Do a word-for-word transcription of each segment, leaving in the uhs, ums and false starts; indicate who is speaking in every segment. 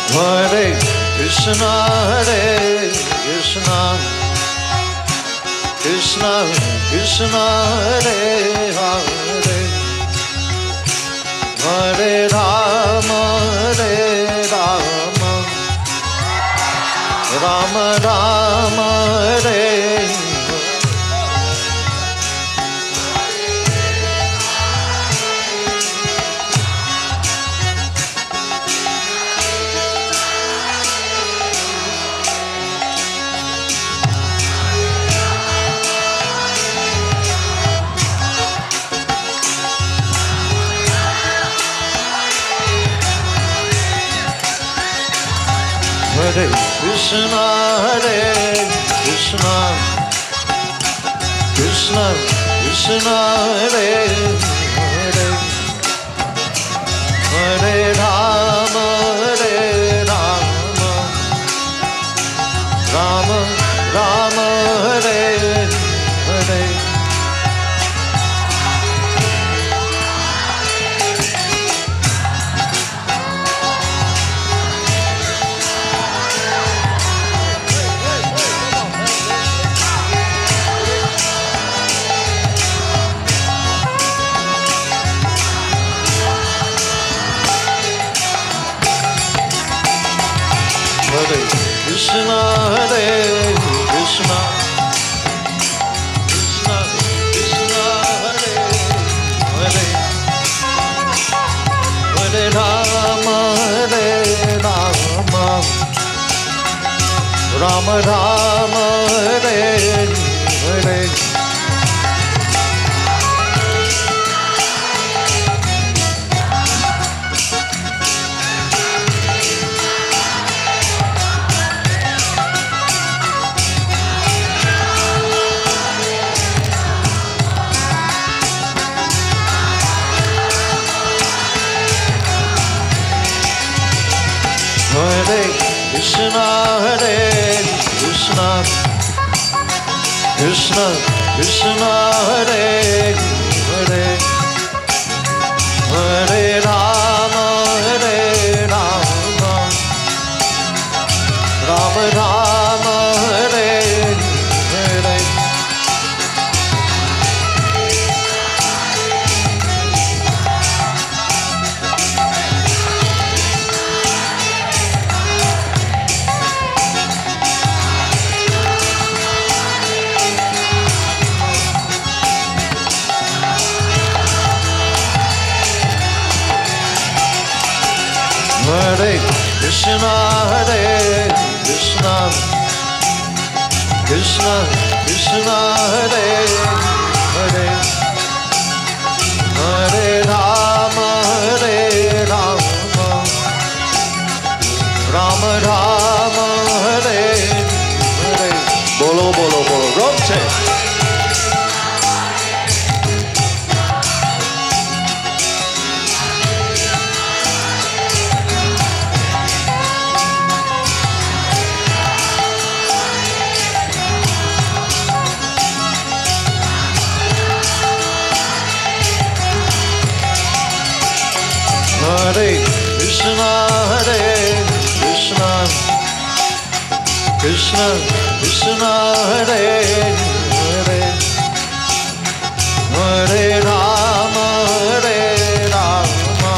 Speaker 1: Hare Krishna, Hare Krishna, Krishna Krishna, Hare Hare, Hare Rama, Hare Rama, Rama Rama, Hare Hare Krishna, Hare Krishna, Krishna Krishna, Hare Hare, Hare Rama, Hare Rama, Rama Rama, Hare Hare. Hare Krishna, Hare Krishna, Krishna Krishna, Hare Hare, Hare Rama, Hare Rama, Rama Rama, Hare Hare. Hare Krishna, Hare Krishna, Krishna Krishna, Hare Hare, Hare Rama, Hare Rama, Rama Rama, Hare Hare. Hare Krishna, Hare Krishna, Krishna Krishna, Hare Hare, Hare Rama, Hare Rama, Rama Rama, Hare Hare. Bolo bolo bolo Roche. Hare Krishna, Hare Krishna, Krishna Krishna, Hare Hare, Hare Rama, Hare Rama,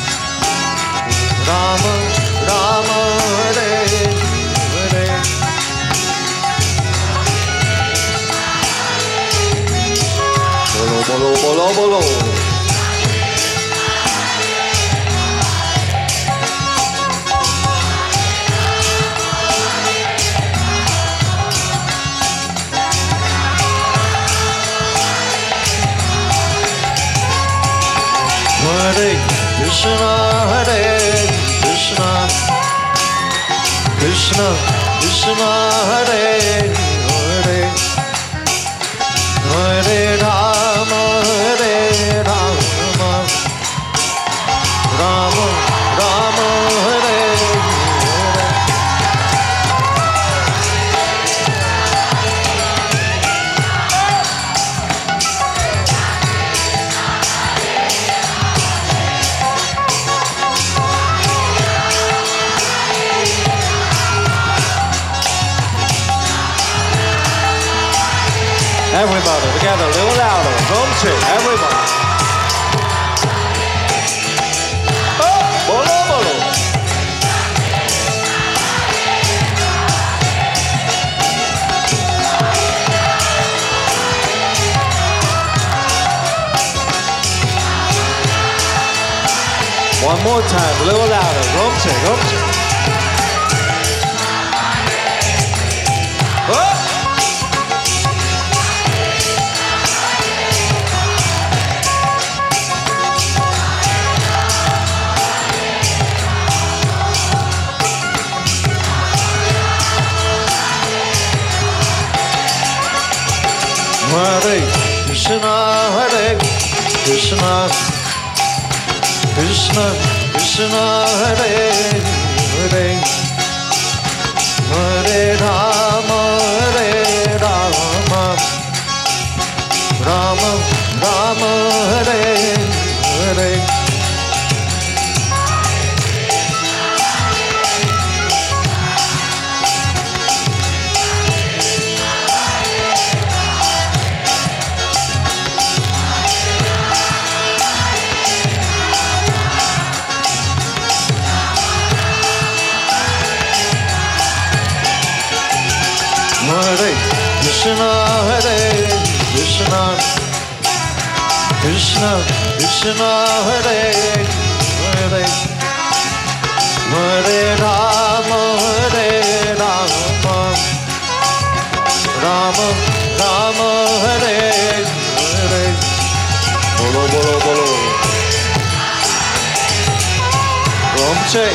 Speaker 1: Rama Rama, Hare Hare. Bolo bolo bolo bolo. Hare Krishna, Hare Krishna, Krishna Krishna, Hare Hare, Hare Rama, Hare Rama, Rama Rama, Hare Hare. Everybody together, a little louder. Drum check, everybody. Oh, bolo, bolo. One more time, a little louder. Drum check, drum check. Oh. Hare Krishna, Hare Krishna, Krishna Krishna, Hare Hare, Hare Rama, Hare Rama, Rama Rama, Hare Hare. Hare Krishna, Hare Krishna, Krishna Krishna, Hare Hare, Hare Rama, Hare Rama, Rama Rama, Hare Hare. Bolo, bolo, bolo. Drum check.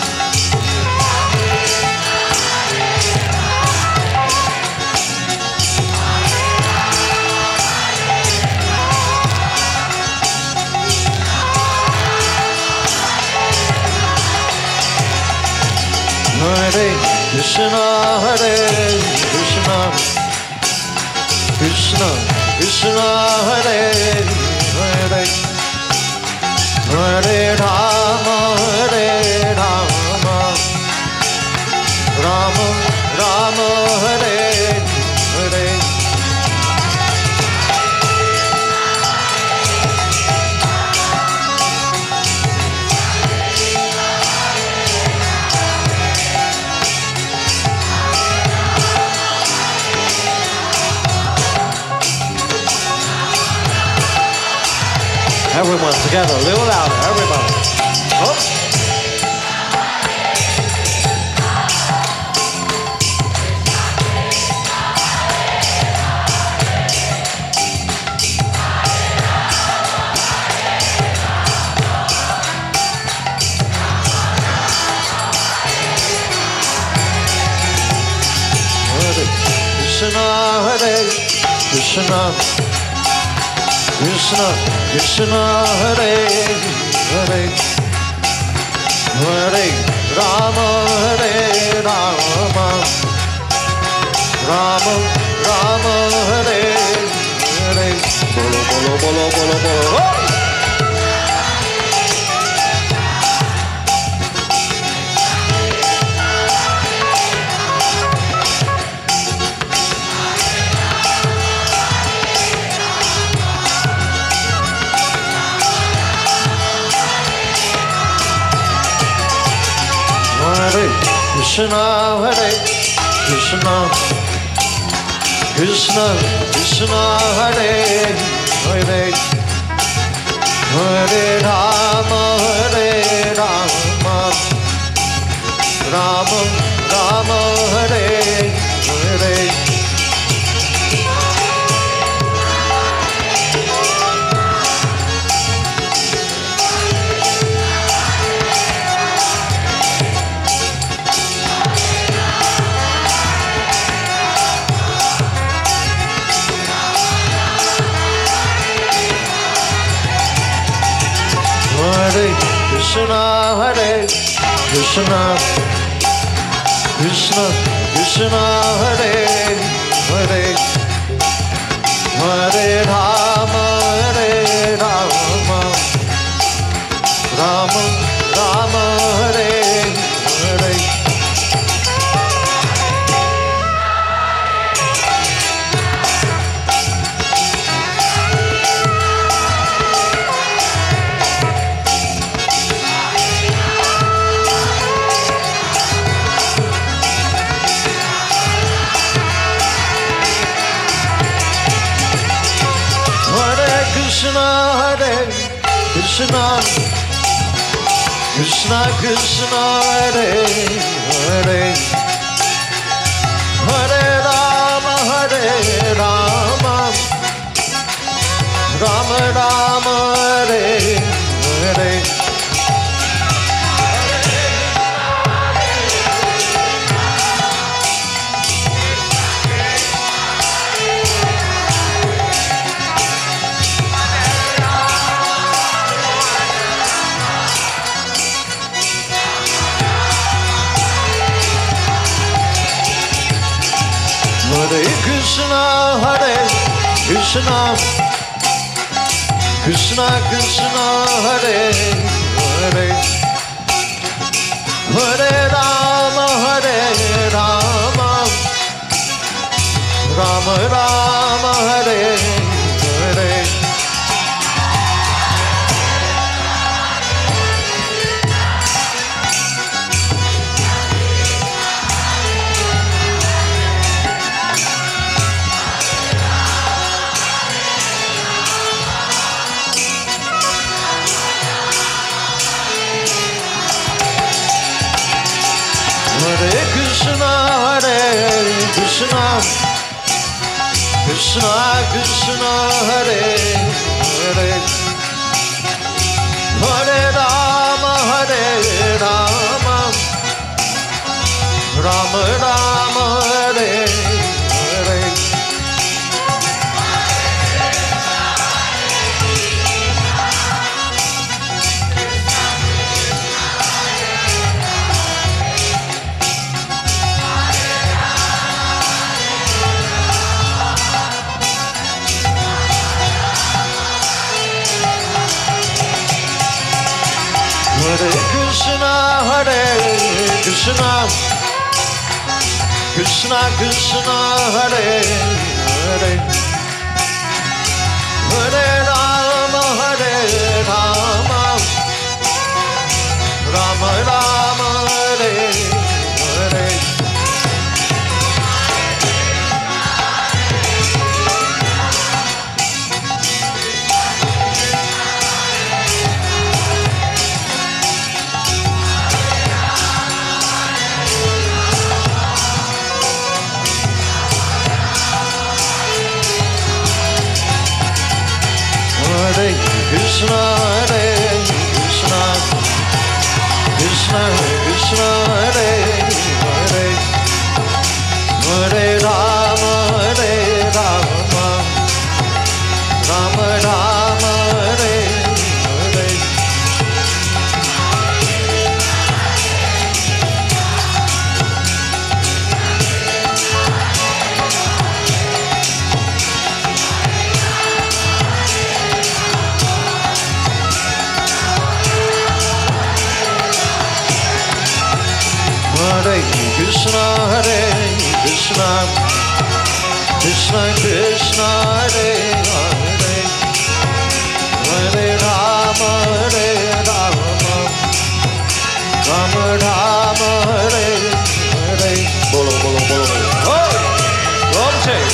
Speaker 1: Hare Krishna, Hare Krishna, Krishna Krishna, Hare Hare, Hare Rama, Hare Rama, Rama Rama, Hare Hare. Everyone together, a little louder, everybody. Oh. Hare Krishna, Hare Krishna, Krishna Krishna, Hare Hare, Hare Rama, Hare Rama, Rama Rama, Hare Hare. Bolo, bolo, bolo, bolo, bolo. Oh! Hare Krishna, Hare Krishna, Krishna Krishna, Hare Hare, Hare Rama, Hare Rama, Rama Rama, Hare Hare. Hare Krishna, Hare Krishna, Krishna Krishna, Hare Hare, Hare Rama, Hare Rama, Rama Rama, Hare Hare. Krishna, Hare Krishna, Krishna Krishna, Hare Hare, Hare Rama, Hare Rama, Rama Rama, Hare Hare. Hare Krishna, Hare Krishna, Krishna Krishna, Hare Hare, Hare Rama, Hare Rama, Rama Rama, Hare Hare. Hare Krishna, Hare Krishna, Krishna Krishna, Hare Hare, Hare Rama, Hare Rama, Rama Rama, Hare Hare. Hare Krishna, Hare Krishna, Krishna Krishna, Hare Hare, Hare Rama, Hare Rama, Rama Rama, Hare Hare. Hare Krishna, Hare Krishna, Krishna Krishna, Hare Hare, Hare Rama, Hare Rama, Rama Rama, Hare Hare. Hare Krishna, Hare Krishna, Krishna Krishna, Hare Hare, Hare Rama, Hare Rama, Rama Rama, Hare Hare. Bolo, bolo, bolo. Oh! Ram Jai.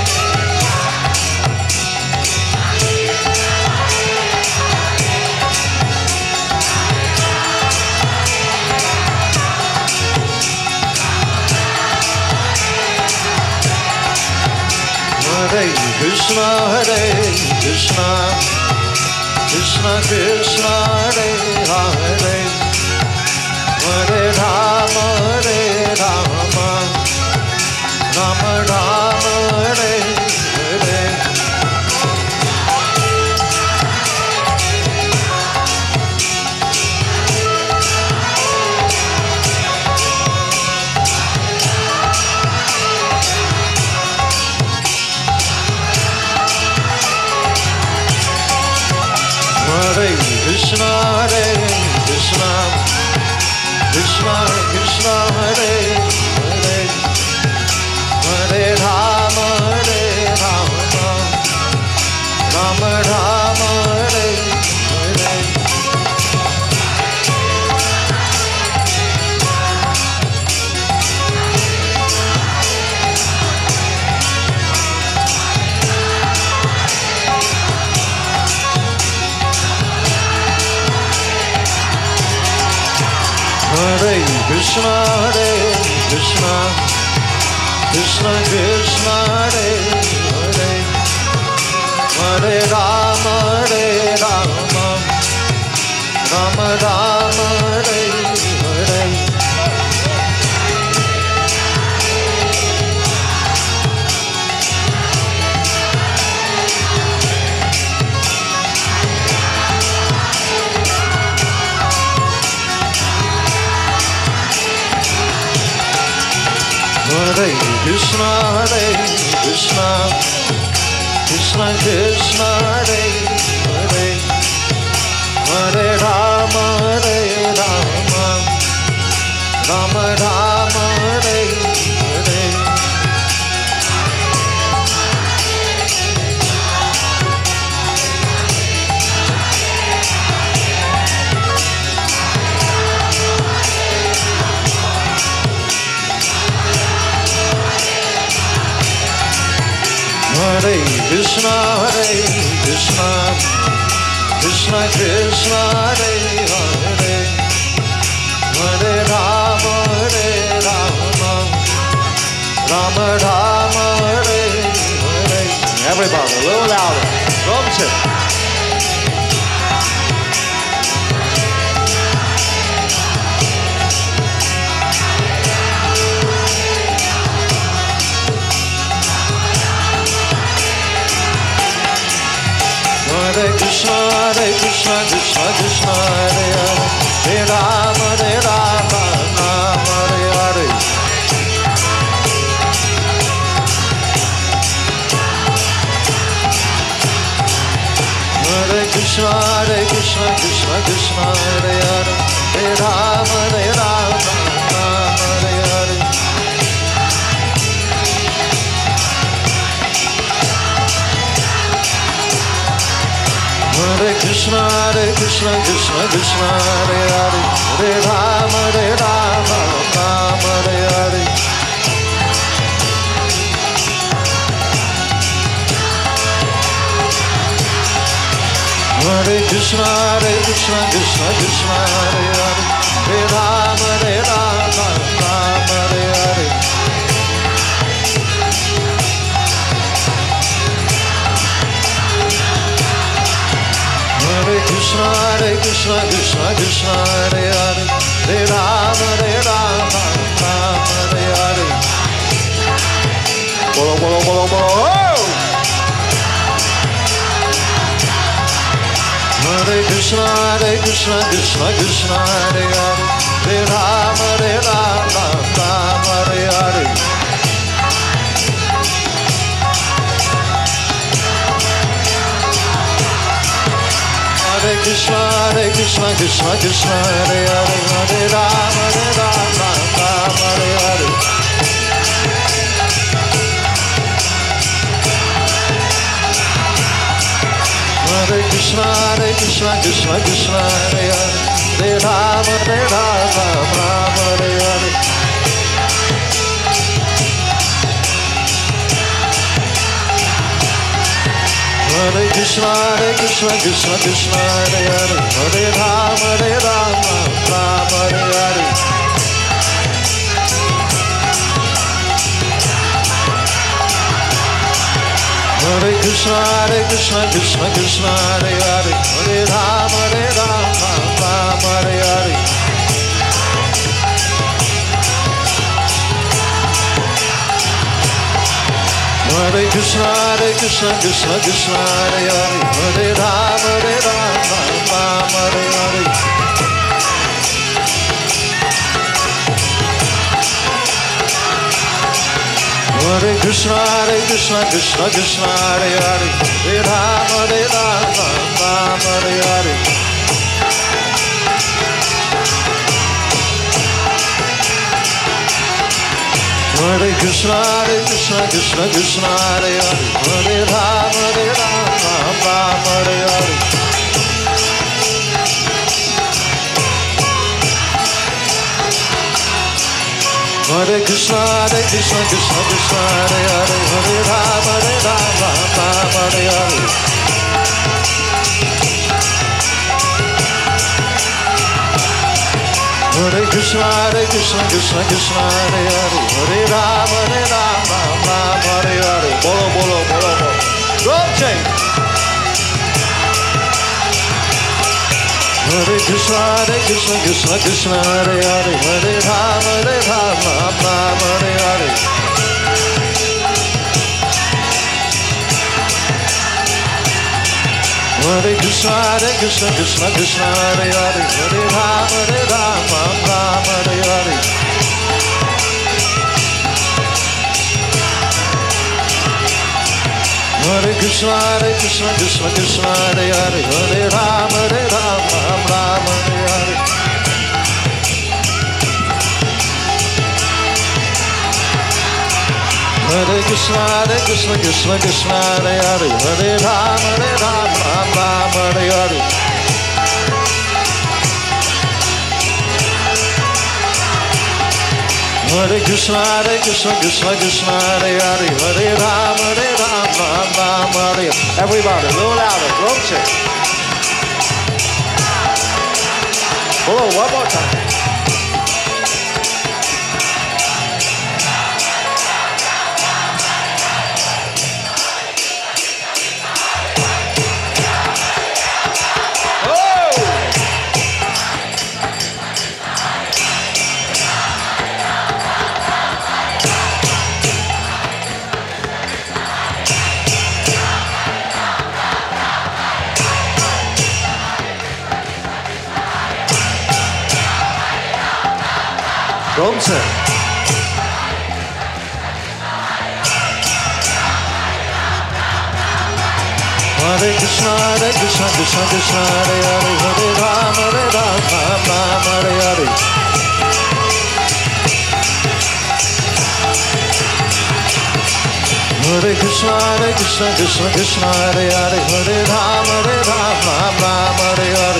Speaker 1: Hare Krishna, Hare Krishna, Krishna Krishna, Hare Hare, Hare Rama, Hare Rama, Rama Rama, Hare Hare. Hare Krishna, Hare Krishna, Krishna Krishna, Krishna, Hare Krishna, Krishna Krishna, Hare Hare, Hare Rama, Hare Rama, Rama Rama, Hare Hare. Hare Krishna, Hare Krishna, Krishna Krishna, Hare Hare, Hare Rama, Hare Rama, Rama Rama, Hare Hare. Hare Krishna, Hare Krishna, Krishna Krishna, Hare Hare, Hare Rama, Hare Rama, Rama Rama, Hare Hare. Everybody, a little louder. Come to. Hare Krishna, Hare Krishna, Krishna Krishna, Hare Hare, Hare Rama, Hare Rama, Rama Hare Hare. Hare Krishna, Hare Krishna, Krishna Krishna, Hare Hare, Hare Rama, Hare Rama, Rama Hare Hare. Hare Krishna, Hare Krishna, Krishna Krishna, Hare Hare, Hare Rama, Hare Rama, Rama Hare Hare. Hare Krishna, Hare Krishna, Krishna Krishna, Hare Hare, Hare Rama, Hare Rama, Rama Hare Hare. Hare Krishna, Hare Krishna, Krishna Krishna, Hare Hare, Hare Rama, Hare Rama, Rama Hare Hare. Bolo, bolo, bolo, bolo. Hare Krishna, Hare Krishna, Krishna Krishna, Hare Hare, Hare Rama, Hare Rama, Rama Hare Hare. Hare Krishna, Hare Krishna, Krishna Krishna, Hare Hare, Hare Rama, Hare Rama, Rama Hare Hare. Hare Krishna, Hare Krishna, Krishna Krishna, Hare Hare, Hare Rama, Hare Rama, Rama Hare Hare. Hare Krishna, Hare Krishna, Krishna Krishna, Hare Hare, Hare Rama, Hare Rama, Rama Hare Hare. Hare Krishna, Hare Krishna, Krishna Krishna, Hare Hare, Hare Rama, Hare Rama, Rama Hare Hare. Hare Krishna, Hare Krishna, Krishna Krishna, Hare Hare, Hare Rama, Hare Rama, Rama Hare Hare. Hare Krishna, Hare Krishna, Krishna Krishna, Hare Hare, Hare Rama, Hare Rama, Rama Hare Hare. Hare Krishna, Hare Krishna, Krishna Krishna, Hare Hare, Hare Rama, Hare Rama, Rama Hare Hare. Hare Krishna, Hare Krishna, Krishna Krishna, Hare Hare, Hare Rama, Hare Rama, Rama Hare Hare. Hare Krishna, Hare Krishna, Krishna Krishna, Hare Hare, Hare Ram, Hare Ram, Ram Ram, Hare Hare. Bolo, bolo, bolo, bolo. Roche. Hare Krishna, Hare Krishna, Krishna Krishna, Hare Hare, Hare Ram, Hare Ram, Ram Ram, Hare Hare. Hare Krishna, Hare Krishna, Krishna Krishna, Hare Hare, Hare Ram, Hare Ram, Ram Ram, Hare Hare. Hare Krishna, Hare Krishna, Krishna Krishna, Hare Hare, Hare Ram, Hare Ram, Ram Ram, Hare Hare. Hare Krishna, Hare Krishna, Krishna Krishna, Hare Hare, Hare Ram, Hare Ram, Ram Ram, Hare Hare. Hare Krishna, Hare Krishna, Krishna Krishna, Hare Hare, Hare Ram, Hare Ram, Ram Ram, Hare Hare. Everybody, a little louder, Roche. Oh, one more time. Roche. Hare Krishna, Hare Krishna, Krishna Krishna, Hare Hare, Hare Ram, Hare Ram, Ram Ram, Hare Hare. Hare Krishna, Hare Krishna, Krishna Krishna, Hare Hare, Hare Ram, Hare Ram, Ram Ram, Hare Hare.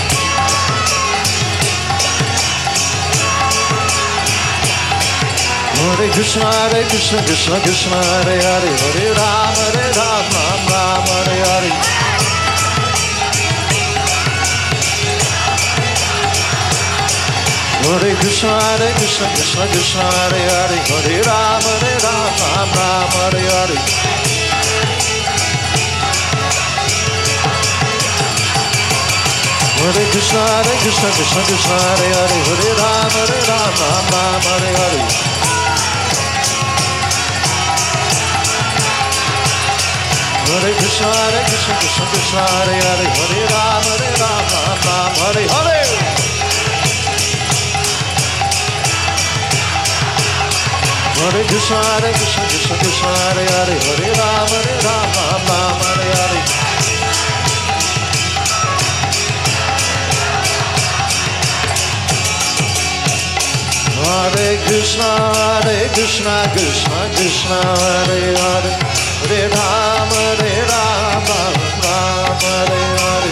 Speaker 1: Hare Krishna, Hare Krishna, Krishna Krishna, Hare Hare, Hare Ram, Hare Ram, Ram Ram, Hare Hare. Hare Krishna, Hare Krishna, Krishna Krishna, Hare Hare, Hare Ram, Hare Ram, Ram Ram, Hare Hare. Hare Krishna, Hare Krishna, Krishna Krishna, Hare Hare, Hare Ram, Hare Ram, Ram Ram, Hare Hare. Hare Krishna, Hare Krishna, Krishna Krishna, Hare Hare, Hare Ram, Hare Ram, Ram Ram, Hare Hare. Hare Krishna, Hare Krishna, Krishna Krishna, Hare Hare, Hare Ram, Hare Ram, Ram Ram, Hare Hare. Hare Krishna, Hare Krishna, Krishna Krishna, Hare Hare, Hare Ram, Hare Ram, Ram Ram, Hare Hare.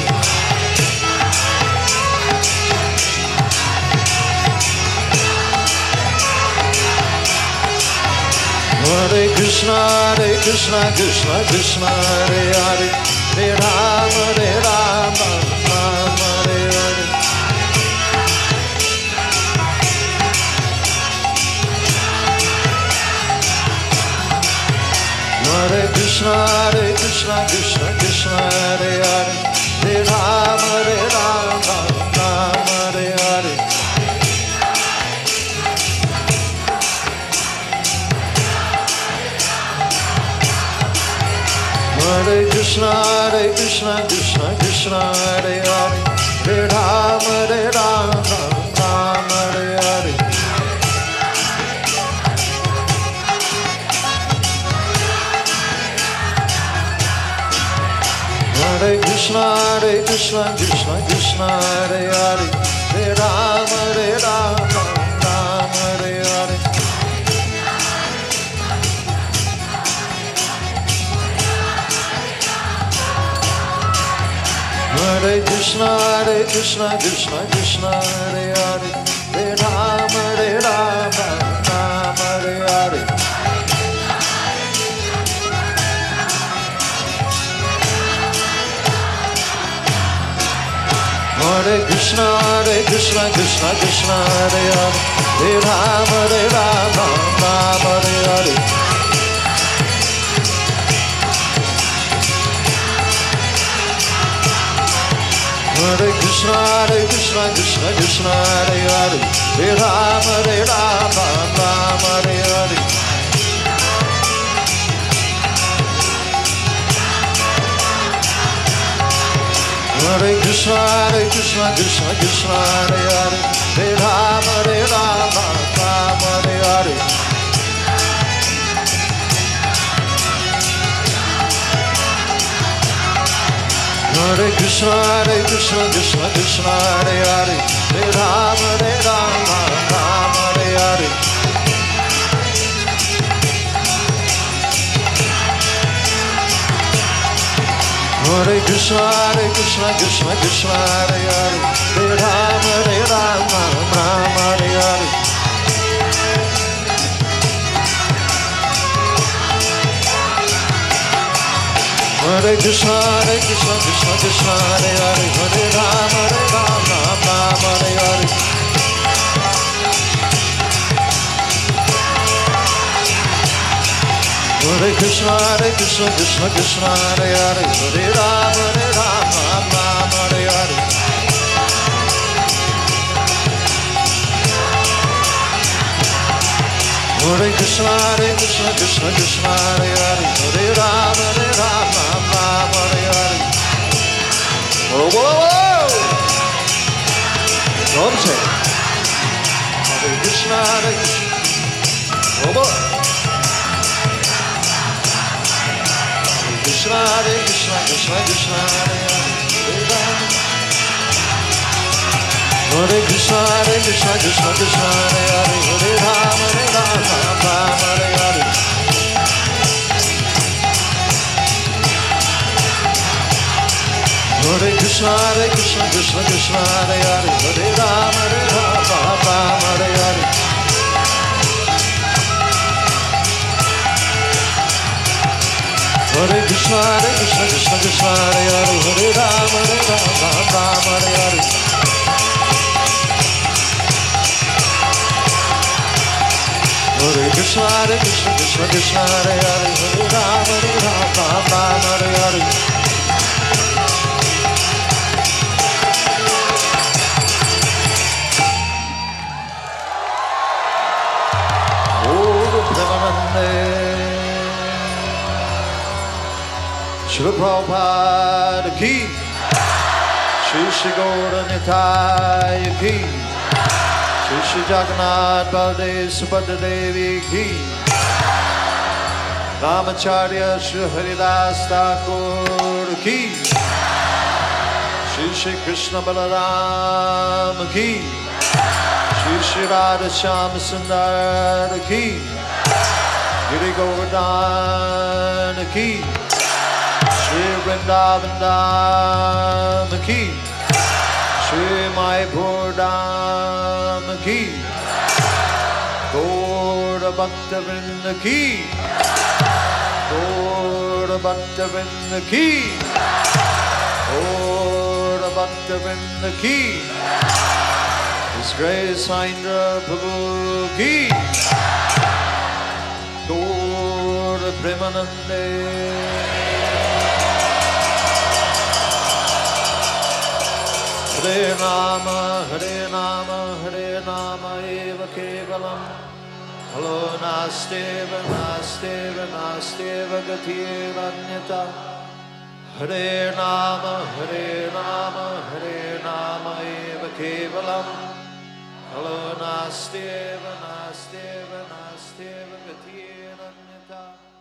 Speaker 1: Hare Krishna, Hare Krishna, Krishna Krishna, Hare Hare, Hare Ram, Hare Ram, Ram Ram, Hare Hare. Hare Krishna, Hare Krishna, Krishna Krishna, Hare Hare, Hare Ram, Hare Ram, Ram Ram, Hare Hare. Hare Krishna, Hare Krishna, Krishna Krishna, Hare Hare, Hare Ram, Hare Ram, Ram Ram, Hare Hare. Hare Krishna, Hare Krishna, Krishna Krishna, Hare Hare, Hare Ram, Hare Ram, Ram Ram, Hare Hare. Hare Krishna, Hare Krishna, Krishna Krishna, Hare Hare, Hare Ram, Hare Ram, Ram Ram, Hare Hare. Hare Krishna, Krishna, Hare Krishna, Krishna Krishna, Hare Hare, Hare Rama, Hare Rama, Rama Hare Hare. Hare Krishna, Hare Krishna, Krishna Krishna, Hare Hare, Hare Rama, Hare Rama, Rama Hare Hare. Hare Krishna, Hare Krishna, Krishna Krishna, Hare Hare, Hare Rama, Hare Rama, Rama Hare Hare. Hare Krishna, Hare Krishna, Krishna Krishna, Hare Hare, Hare Rama, Hare Rama, Rama Hare Hare. Hare Krishna, Hare Krishna, Krishna Krishna, Hare Hare, Hare Rama, Hare Rama, Rama Hare Hare. Hare Krishna, Hare Krishna, Krishna Krishna, Hare Hare, Hare Rama, Hare Rama, Rama Hare Hare. Hare Krishna, Hare Krishna, Krishna Krishna, Hare Hare, Hare Rama, Hare Rama, Rama Hare Hare. Hare Krishna, Hare Krishna, Krishna Krishna, Hare Hare, Hare Rama, Hare Rama, Rama Hare Hare. Whoa, whoa, whoa! Don't say. Hare Krishna, Hare Krishna. Whoa, whoa! Krishna, Hare Krishna, Krishna Krishna, Hare Hare, Hare Rama. Hare Krishna, Hare Krishna, Krishna Krishna, Hare Hare, Hare Rama, Hare Rama, Rama Hare Hare. Hare Krishna, Hare Krishna, Krishna Krishna, Hare Hare, Hare Rama, Hare Rama, Rama Hare Hare. Hare Krishna, Hare Krishna, Krishna Krishna, Hare Hare, Hare Rama, Hare Rama, Rama Hare Hare. Hare Krishna, Hare Krishna, Krishna Krishna, Hare Hare, Hare Rama, Hare Rama, Rama Hare Hare. Om Premanande. Srila Prabhupada ki, Shri Shri Gaura Nitai ki, Shri Shri Jagannath Baldev Subhadra Devi ki, Ramacharya Shri Haridas Thakur ki, Shri Shri Krishna Balaram ki, Shri Shri Radha Shyama Sundar ki, Giri Govardhan ki, Shri Vrindavan Dham ki, Shri Mayapur Dham ki, Gaura Bhakta Vrinda ki, Gaura Bhakta Vrinda ki, Gaura Bhakta Vrinda ki, His Grace Indra Prabhu ki, Gaura Premanande. Hare Rama, Hare Rama, Hare Rama, Eva Kevalam. Halo Nasteva, Nasteva, Nasteva, Gatyeva Nyata. Hare Rama, Hare Rama, Hare Rama, Eva Kevalam. Halo Nasteva, Nasteva, Nasteva, Gatyeva Nyata.